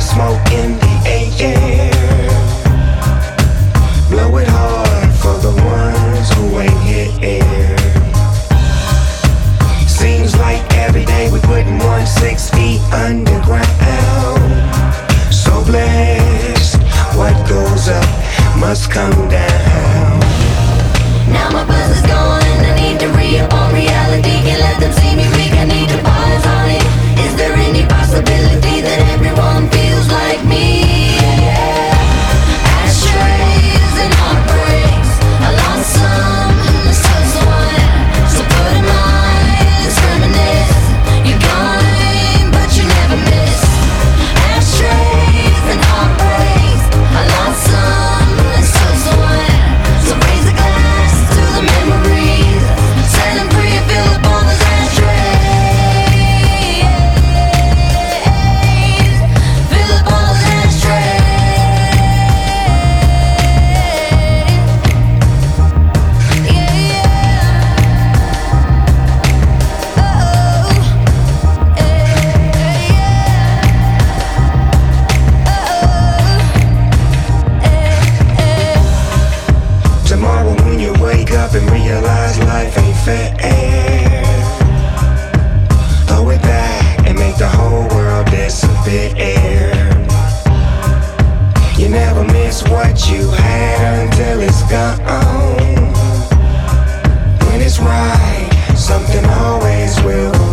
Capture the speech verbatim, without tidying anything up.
smoke in the air. Blow it hard for the ones who ain't here. Seems like every day we putting one six feet underground. So blessed, what goes up must come down. Now my buzz is gone and I need to re-up on reality. Can't let them see me weak, I need to pause on it. Is there any possibility that everyone feels like me? Ashtrays and heartbreaks, I lost some, let's touch the one. So put in mind, let's reminisce. You're gone, but you never miss. Ashtrays and heartbreaks, I lost some, let's touch the one. So raise a glass to the memories, set them free and fill up all those ashtrays. Fill up all those ashtrays. Yeah, yeah. Oh, yeah, yeah. Oh, Tomorrow when you wake up and realize life ain't fair, throw it back and make the whole world disappear. You never miss what you had until it's gone. When it's right, something always will